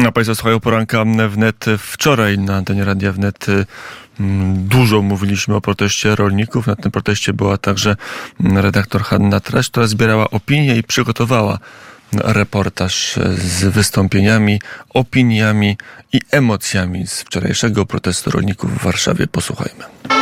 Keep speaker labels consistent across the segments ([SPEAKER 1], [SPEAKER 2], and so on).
[SPEAKER 1] A Państwo słuchają poranka wnet. Wczoraj na antenie Radia Wnet dużo mówiliśmy o proteście rolników. Na tym proteście była także redaktor Hanna Traś, która zbierała opinie i przygotowała reportaż z wystąpieniami, opiniami i emocjami z wczorajszego protestu rolników w Warszawie. Posłuchajmy.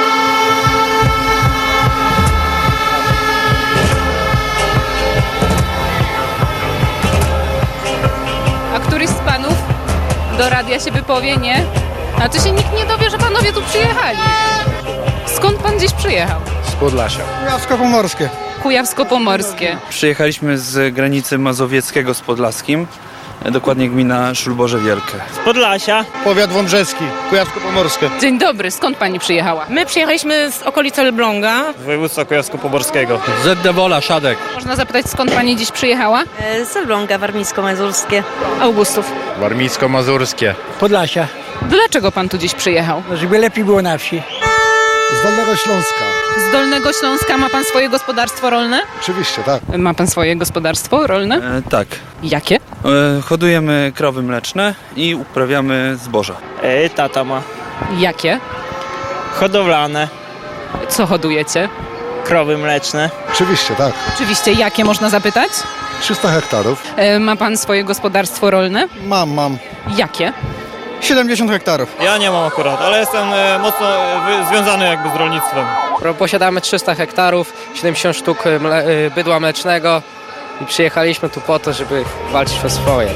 [SPEAKER 2] Któryś z panów do radia się wypowie, nie? A to się nikt nie dowie, że panowie tu przyjechali. Skąd pan gdzieś przyjechał?
[SPEAKER 3] Z Podlasia.
[SPEAKER 4] Kujawsko-Pomorskie.
[SPEAKER 2] Kujawsko-Pomorskie.
[SPEAKER 3] Przyjechaliśmy z granicy mazowieckiego z Podlaskim, dokładnie gmina Szulborze Wielkie.
[SPEAKER 5] Z Podlasia.
[SPEAKER 4] Powiat wąbrzeski. Kujawsko-Pomorskie.
[SPEAKER 2] Dzień dobry, skąd pani przyjechała?
[SPEAKER 6] My przyjechaliśmy z okolicy Elbląga.
[SPEAKER 5] Z województwa kujawsko-pomorskiego.
[SPEAKER 3] Z Dewola, Szadek.
[SPEAKER 2] Można zapytać, skąd pani dziś przyjechała?
[SPEAKER 6] Z Elbląga, warmińsko-mazurskie.
[SPEAKER 2] Augustów.
[SPEAKER 4] Warmińsko-mazurskie.
[SPEAKER 7] Podlasia,
[SPEAKER 2] Dlaczego pan tu dziś przyjechał?
[SPEAKER 7] żeby lepiej było na wsi.
[SPEAKER 4] Z Dolnego Śląska.
[SPEAKER 2] Z Dolnego Śląska. Ma pan swoje gospodarstwo rolne?
[SPEAKER 4] Oczywiście, tak.
[SPEAKER 2] Ma pan swoje gospodarstwo rolne?
[SPEAKER 3] Tak.
[SPEAKER 2] Jakie?
[SPEAKER 3] Hodujemy krowy mleczne i uprawiamy zboża.
[SPEAKER 5] Tata ma.
[SPEAKER 2] Jakie?
[SPEAKER 5] Hodowlane.
[SPEAKER 2] Co hodujecie?
[SPEAKER 5] Krowy mleczne.
[SPEAKER 4] Oczywiście, tak.
[SPEAKER 2] Oczywiście, jakie można zapytać?
[SPEAKER 4] 300 hektarów.
[SPEAKER 2] Ma pan swoje gospodarstwo rolne?
[SPEAKER 4] Mam.
[SPEAKER 2] Jakie?
[SPEAKER 4] 70 hektarów.
[SPEAKER 5] Ja nie mam akurat, ale jestem mocno związany jakby z rolnictwem.
[SPEAKER 8] Posiadamy 300 hektarów, 70 sztuk bydła mlecznego i przyjechaliśmy tu po to, żeby walczyć o swoje.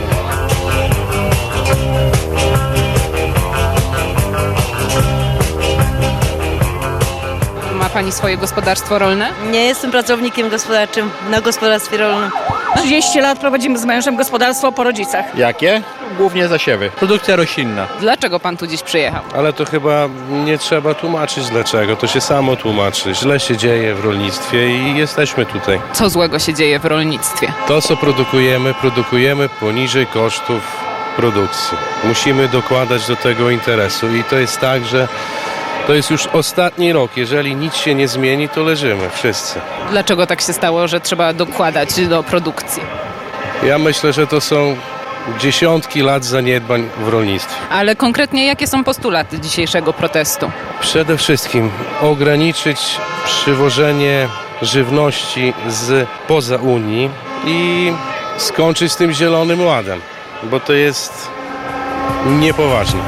[SPEAKER 2] Ma pani swoje gospodarstwo rolne?
[SPEAKER 6] Nie jestem pracownikiem gospodarczym na gospodarstwie rolnym.
[SPEAKER 9] 30 lat prowadzimy z mężem gospodarstwo po rodzicach.
[SPEAKER 4] Jakie? Głównie zasiewy.
[SPEAKER 3] Produkcja roślinna.
[SPEAKER 2] Dlaczego pan tu dziś przyjechał?
[SPEAKER 10] Ale to chyba nie trzeba tłumaczyć dlaczego, to się samo tłumaczy. Źle się dzieje w rolnictwie i jesteśmy tutaj.
[SPEAKER 2] Co złego się dzieje w rolnictwie?
[SPEAKER 10] To co produkujemy poniżej kosztów produkcji. Musimy dokładać do tego interesu i to jest tak, że to jest już ostatni rok. Jeżeli nic się nie zmieni, to leżymy wszyscy.
[SPEAKER 2] Dlaczego tak się stało, że trzeba dokładać do produkcji?
[SPEAKER 10] Ja myślę, że to są dziesiątki lat zaniedbań w rolnictwie.
[SPEAKER 2] Ale konkretnie jakie są postulaty dzisiejszego protestu?
[SPEAKER 10] Przede wszystkim ograniczyć przywożenie żywności z poza Unii i skończyć z tym zielonym ładem, bo to jest niepoważne.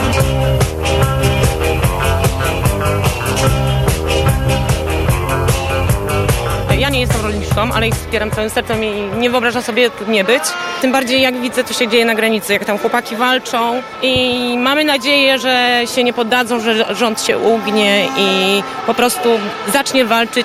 [SPEAKER 6] Ja nie jestem rolniczką, ale ich wspieram całym sercem i nie wyobrażam sobie tu nie być. Tym bardziej jak widzę, co się dzieje na granicy, jak tam chłopaki walczą i mamy nadzieję, że się nie poddadzą, że rząd się ugnie i po prostu zacznie walczyć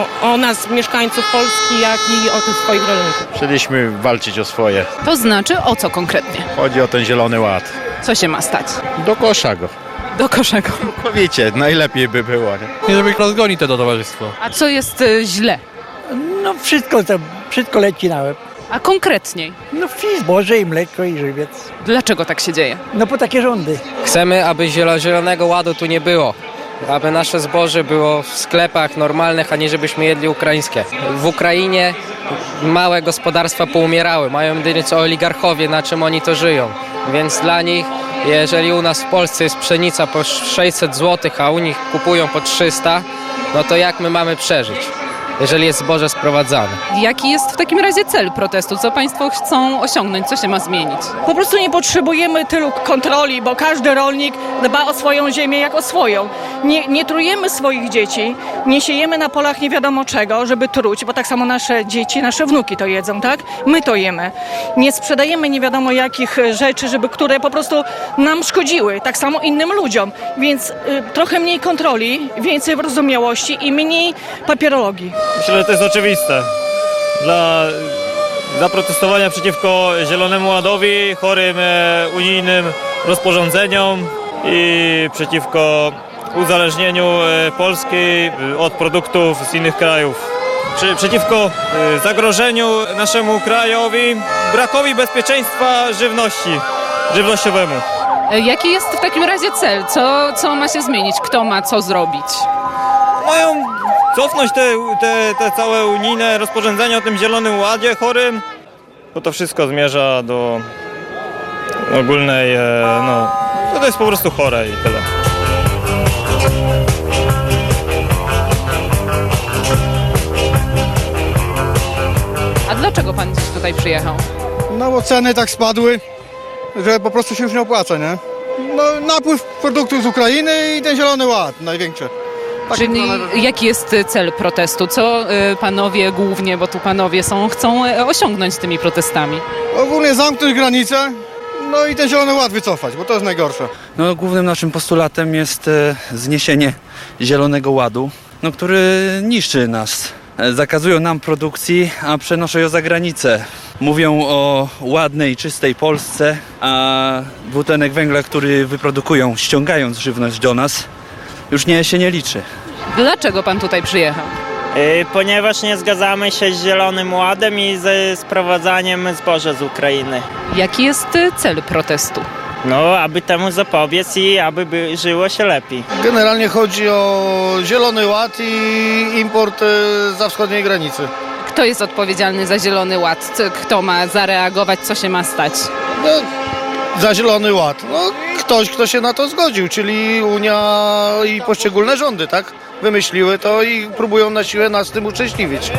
[SPEAKER 6] o nas, mieszkańców Polski, jak i o tych swoich rolników.
[SPEAKER 4] Przyszliśmy walczyć o swoje.
[SPEAKER 2] To znaczy o co konkretnie?
[SPEAKER 4] Chodzi o ten zielony ład.
[SPEAKER 2] Co się ma stać?
[SPEAKER 4] Do kosza go.
[SPEAKER 2] Do kosza go.
[SPEAKER 4] Powiecie, najlepiej by było, nie?
[SPEAKER 3] Nie, żeby ich rozgonić to towarzystwo.
[SPEAKER 2] A co jest źle?
[SPEAKER 7] No wszystko leci na łeb.
[SPEAKER 2] A konkretniej?
[SPEAKER 7] No i zboże, i mleko, i żywiec.
[SPEAKER 2] Dlaczego tak się dzieje?
[SPEAKER 7] No bo takie rządy.
[SPEAKER 8] Chcemy, aby zielonego ładu tu nie było. Aby nasze zboże było w sklepach normalnych, a nie żebyśmy jedli ukraińskie. W Ukrainie małe gospodarstwa poumierały. Mają jedynie co oligarchowie, na czym oni to żyją. Więc dla nich, jeżeli u nas w Polsce jest pszenica po 600 zł, a u nich kupują po 300, no to jak my mamy przeżyć, jeżeli jest zboże sprowadzane?
[SPEAKER 2] Jaki jest w takim razie cel protestu? Co państwo chcą osiągnąć? Co się ma zmienić?
[SPEAKER 9] Po prostu nie potrzebujemy tylu kontroli, bo każdy rolnik dba o swoją ziemię jak o swoją. Nie trujemy swoich dzieci, nie siejemy na polach nie wiadomo czego, żeby truć, bo tak samo nasze dzieci, nasze wnuki to jedzą, tak? My to jemy. Nie sprzedajemy nie wiadomo jakich rzeczy, które po prostu nam szkodziły, tak samo innym ludziom. Więc trochę mniej kontroli, więcej wyrozumiałości i mniej papierologii.
[SPEAKER 5] Myślę, że to jest oczywiste. Dla zaprotestowania przeciwko Zielonemu Ładowi, chorym unijnym rozporządzeniom i przeciwko uzależnieniu Polski od produktów z innych krajów. Przeciwko zagrożeniu naszemu krajowi, brakowi bezpieczeństwa żywnościowemu.
[SPEAKER 2] Jaki jest w takim razie cel? Co ma się zmienić? Kto ma co zrobić?
[SPEAKER 5] Mają cofnąć te całe unijne rozporządzenia o tym Zielonym Ładzie chorym, bo to wszystko zmierza do ogólnej, no to jest po prostu chore i tyle.
[SPEAKER 2] A dlaczego pan dziś tutaj przyjechał?
[SPEAKER 11] No bo ceny tak spadły, że po prostu się już nie opłaca, nie? No napływ produktów z Ukrainy i ten Zielony Ład największy.
[SPEAKER 2] Czyli jaki jest cel protestu? Co panowie głównie, bo tu panowie są, chcą osiągnąć tymi protestami?
[SPEAKER 11] Ogólnie zamknąć granice, no i ten Zielony Ład wycofać, bo to jest najgorsze.
[SPEAKER 3] No, głównym naszym postulatem jest zniesienie Zielonego Ładu, no, który niszczy nas. Zakazują nam produkcji, a przenoszą ją za granicę. Mówią o ładnej, czystej Polsce, a dwutlenek węgla, który wyprodukują, ściągając żywność do nas, już się nie liczy.
[SPEAKER 2] Dlaczego pan tutaj przyjechał?
[SPEAKER 12] Ponieważ nie zgadzamy się z Zielonym Ładem i ze sprowadzaniem zboża z Ukrainy.
[SPEAKER 2] Jaki jest cel protestu?
[SPEAKER 12] No, aby temu zapobiec i aby żyło się lepiej.
[SPEAKER 11] Generalnie chodzi o Zielony Ład i import za wschodniej granicy.
[SPEAKER 2] Kto jest odpowiedzialny za Zielony Ład? Kto ma zareagować? Co się ma stać?
[SPEAKER 11] No, za Zielony Ład. No, ktoś, kto się na to zgodził, czyli Unia i poszczególne rządy, tak? Wymyśliły to i próbują na siłę nas tym uczęśliwić.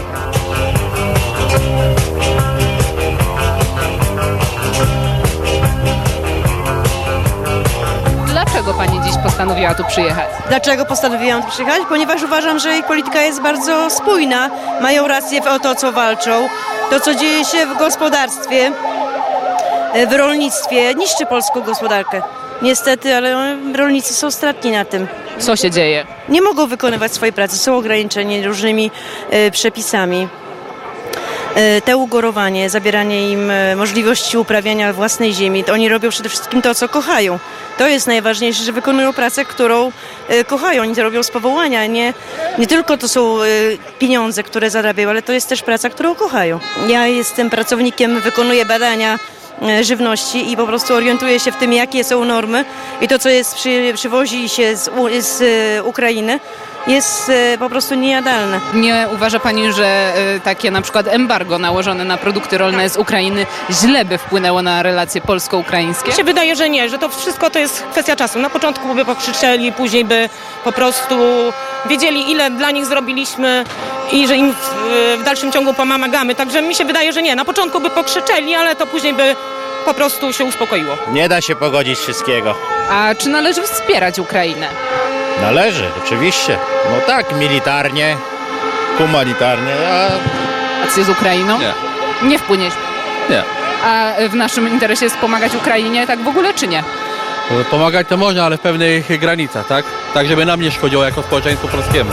[SPEAKER 2] Dlaczego pani dziś postanowiła tu przyjechać?
[SPEAKER 13] Dlaczego postanowiłam tu przyjechać? Ponieważ uważam, że ich polityka jest bardzo spójna. Mają rację o to, co walczą. To, co dzieje się w gospodarstwie, w rolnictwie, niszczy polską gospodarkę. Niestety, ale rolnicy są stratni na tym.
[SPEAKER 2] Co się dzieje?
[SPEAKER 13] Nie mogą wykonywać swojej pracy, są ograniczeni różnymi przepisami. Te ugorowanie, zabieranie im możliwości uprawiania własnej ziemi, to oni robią przede wszystkim to, co kochają. To jest najważniejsze, że wykonują pracę, którą kochają. Oni to robią z powołania. Nie tylko to są pieniądze, które zarabiają, ale to jest też praca, którą kochają. Ja jestem pracownikiem, wykonuję badania żywności i po prostu orientuję się w tym, jakie są normy i to, co jest przywozi się z Ukrainy, jest po prostu niejadalne.
[SPEAKER 2] Nie uważa pani, że takie na przykład embargo nałożone na produkty rolne z Ukrainy źle by wpłynęło na relacje polsko-ukraińskie?
[SPEAKER 6] Mi się wydaje, że nie, że to wszystko to jest kwestia czasu. Na początku by pokrzyczeli, później by po prostu wiedzieli, ile dla nich zrobiliśmy i że im w dalszym ciągu pomagamy. Także mi się wydaje, że nie. Na początku by pokrzyczeli, ale to później by po prostu się uspokoiło.
[SPEAKER 4] Nie da się pogodzić wszystkiego.
[SPEAKER 2] A czy należy wspierać Ukrainę?
[SPEAKER 4] Należy, oczywiście. No tak, militarnie, humanitarnie,
[SPEAKER 2] Akcje z Ukrainą?
[SPEAKER 3] Nie.
[SPEAKER 2] Nie wpłyniesz?
[SPEAKER 3] Nie.
[SPEAKER 2] A w naszym interesie jest pomagać Ukrainie tak w ogóle, czy nie?
[SPEAKER 14] Pomagać to można, ale w pewnych granicach, tak? Tak, żeby nam nie szkodziło jako społeczeństwu polskiemu.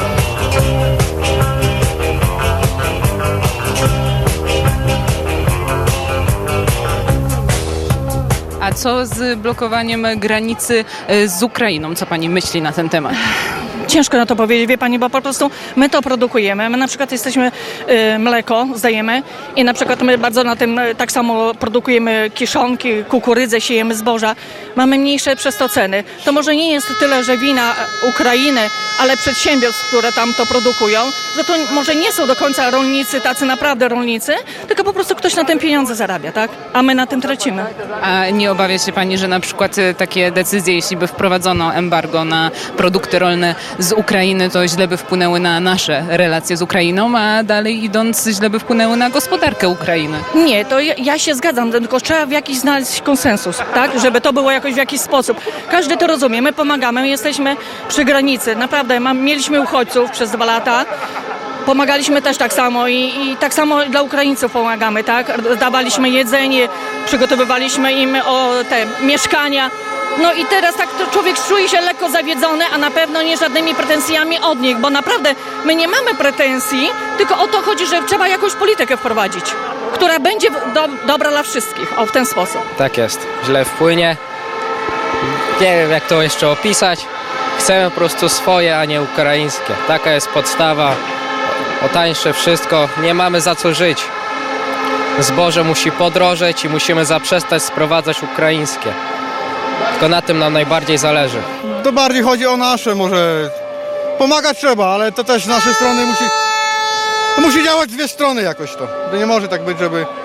[SPEAKER 2] A co z blokowaniem granicy z Ukrainą? Co pani myśli na ten temat?
[SPEAKER 9] Ciężko na to powiedzieć, wie pani, bo po prostu my to produkujemy. My na przykład jesteśmy, mleko zdajemy i na przykład my bardzo na tym tak samo produkujemy kiszonki, kukurydzę, siejemy zboża. Mamy mniejsze przez to ceny. To może nie jest tyle, że wina Ukrainy, ale przedsiębiorstw, które tam to produkują, że to może nie są do końca rolnicy, tacy naprawdę rolnicy, tylko po prostu ktoś na tym pieniądze zarabia, tak? A my na tym tracimy.
[SPEAKER 2] A nie obawia się pani, że na przykład takie decyzje, jeśli by wprowadzono embargo na produkty rolne z Ukrainy, to źle by wpłynęły na nasze relacje z Ukrainą, a dalej idąc źle by wpłynęły na gospodarkę Ukrainy?
[SPEAKER 9] Nie, to ja się zgadzam, tylko trzeba w jakiś znaleźć konsensus, tak? Żeby to było jakoś w jakiś sposób. Każdy to rozumie, my pomagamy, my jesteśmy przy granicy. Naprawdę, mieliśmy uchodźców przez 2 lata. Pomagaliśmy też tak samo i tak samo dla Ukraińców pomagamy, tak? Dawaliśmy jedzenie, przygotowywaliśmy im te mieszkania. No i teraz tak to człowiek czuje się lekko zawiedzony, a na pewno nie żadnymi pretensjami od nich, bo naprawdę my nie mamy pretensji, tylko o to chodzi, że trzeba jakąś politykę wprowadzić, która będzie dobra dla wszystkich, w ten sposób.
[SPEAKER 8] Tak jest, źle wpłynie. Nie wiem, jak to jeszcze opisać. Chcemy po prostu swoje, a nie ukraińskie. Taka jest podstawa. O tańsze wszystko. Nie mamy za co żyć. Zboże musi podrożeć i musimy zaprzestać sprowadzać ukraińskie. Tylko na tym nam najbardziej zależy.
[SPEAKER 11] To bardziej chodzi o nasze, może pomagać trzeba, ale to też z naszej strony musi działać 2 strony jakoś to. To nie może tak być, żeby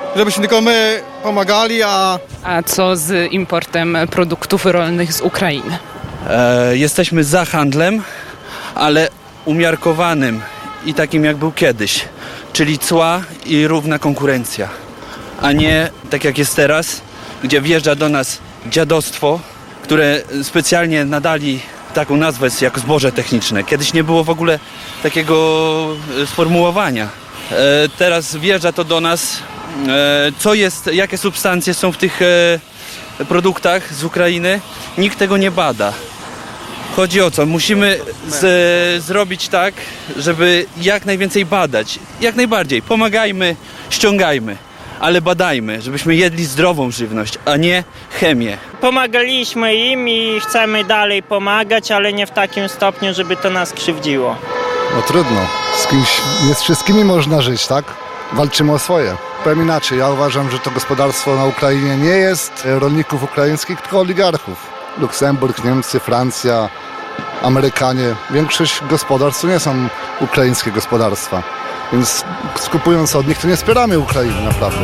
[SPEAKER 15] żebyśmy tylko my pomagali,
[SPEAKER 2] A co z importem produktów rolnych z Ukrainy?
[SPEAKER 3] Jesteśmy za handlem, ale umiarkowanym i takim jak był kiedyś, czyli cła i równa konkurencja, a nie tak jak jest teraz, gdzie wjeżdża do nas dziadostwo, które specjalnie nadali taką nazwę jak zboże techniczne. Kiedyś nie było w ogóle takiego sformułowania. Teraz wjeżdża to do nas, co jest, jakie substancje są w tych produktach z Ukrainy, nikt tego nie bada. Chodzi o co? Musimy zrobić tak, żeby jak najwięcej badać. Jak najbardziej. Pomagajmy, ściągajmy, ale badajmy, żebyśmy jedli zdrową żywność, a nie chemię.
[SPEAKER 12] Pomagaliśmy im i chcemy dalej pomagać, ale nie w takim stopniu, żeby to nas krzywdziło.
[SPEAKER 16] No trudno. Nie z wszystkimi można żyć, tak? Walczymy o swoje. Powiem inaczej, ja uważam, że to gospodarstwo na Ukrainie nie jest rolników ukraińskich, tylko oligarchów. Luksemburg, Niemcy, Francja, Amerykanie. Większość gospodarstw to nie są ukraińskie gospodarstwa. Więc skupując od nich, to nie wspieramy Ukrainy naprawdę.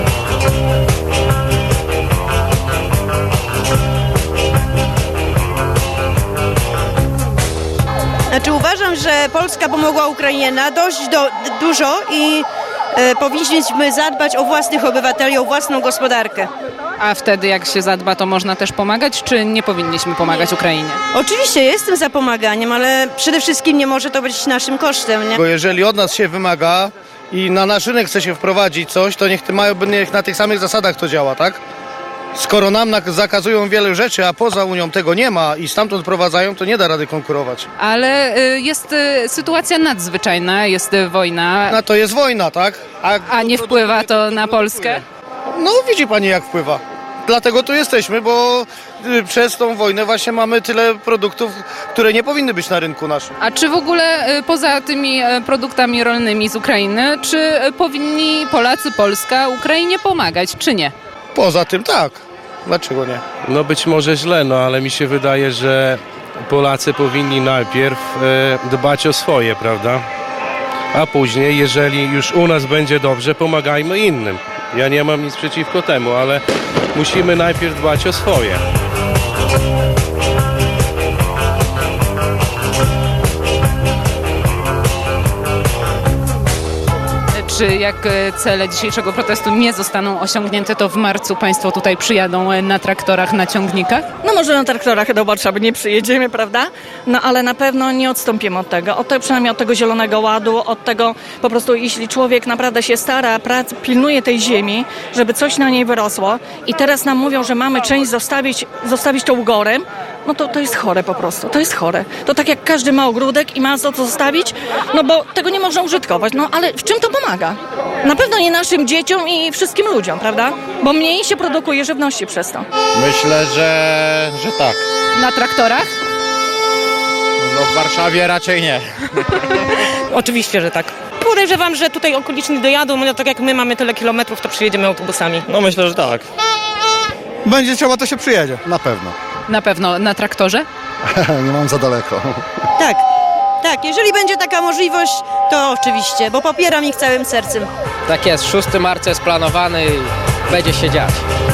[SPEAKER 13] Znaczy uważam, że Polska pomogła Ukrainie dość dużo i powinniśmy zadbać o własnych obywateli, o własną gospodarkę.
[SPEAKER 2] A wtedy jak się zadba, to można też pomagać, czy nie powinniśmy pomagać Ukrainie?
[SPEAKER 13] Oczywiście jestem za pomaganiem, ale przede wszystkim nie może to być naszym kosztem, nie?
[SPEAKER 11] Bo jeżeli od nas się wymaga i na nasz rynek chce się wprowadzić coś, to niech na tych samych zasadach to działa, tak? Skoro nam zakazują wiele rzeczy, a poza Unią tego nie ma i stamtąd prowadzają, to nie da rady konkurować.
[SPEAKER 2] Ale jest sytuacja nadzwyczajna, jest wojna.
[SPEAKER 11] No to jest wojna, tak?
[SPEAKER 2] A nie wpływa to na Polskę?
[SPEAKER 11] No widzi pani jak wpływa. Dlatego tu jesteśmy, bo przez tą wojnę właśnie mamy tyle produktów, które nie powinny być na rynku naszym.
[SPEAKER 2] A czy w ogóle poza tymi produktami rolnymi z Ukrainy, czy powinni Polacy, Polska Ukrainie pomagać, czy nie?
[SPEAKER 11] Poza tym tak. Dlaczego nie?
[SPEAKER 10] No być może źle, no ale mi się wydaje, że Polacy powinni najpierw dbać o swoje, prawda? A później, jeżeli już u nas będzie dobrze, pomagajmy innym. Ja nie mam nic przeciwko temu, ale musimy najpierw dbać o swoje.
[SPEAKER 2] Czy jak cele dzisiejszego protestu nie zostaną osiągnięte, to w marcu państwo tutaj przyjadą na traktorach, na ciągnikach?
[SPEAKER 9] No może na traktorach do Warszawy nie przyjedziemy, prawda? No ale na pewno nie odstąpimy od tego. Przynajmniej od tego Zielonego Ładu, od tego po prostu, jeśli człowiek naprawdę się stara, pilnuje tej ziemi, żeby coś na niej wyrosło i teraz nam mówią, że mamy część zostawić to ugorem, no to jest chore po prostu, to jest chore. To tak jak każdy ma ogródek i ma co zostawić, no bo tego nie można użytkować, no ale w czym to pomaga? Na pewno nie naszym dzieciom i wszystkim ludziom, prawda? Bo mniej się produkuje żywności przez to.
[SPEAKER 4] Myślę, że tak.
[SPEAKER 2] Na traktorach?
[SPEAKER 4] No w Warszawie raczej nie.
[SPEAKER 6] Oczywiście, że tak. Podejrzewam, że tutaj okoliczni dojadą, no tak jak my mamy tyle kilometrów, to przyjedziemy autobusami.
[SPEAKER 5] No myślę, że tak.
[SPEAKER 15] będzie trzeba, to się przyjedzie.
[SPEAKER 16] Na pewno.
[SPEAKER 2] Na pewno na traktorze?
[SPEAKER 16] Nie mam za daleko.
[SPEAKER 13] Tak, jeżeli będzie taka możliwość, to oczywiście, bo popieram ich całym sercem.
[SPEAKER 8] Tak jest, 6 marca jest planowany i będzie się dziać.